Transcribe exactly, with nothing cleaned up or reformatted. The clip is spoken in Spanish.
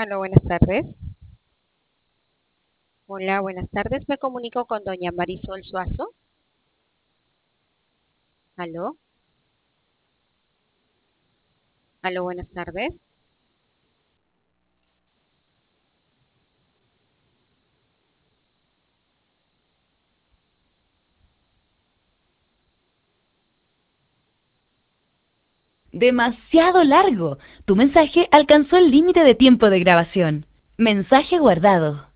Aló, buenas tardes. Hola, buenas tardes. Me comunico con doña Marisol Suazo. Aló, aló, buenas tardes. Demasiado largo. Tu mensaje alcanzó el límite de tiempo de grabación. Mensaje guardado.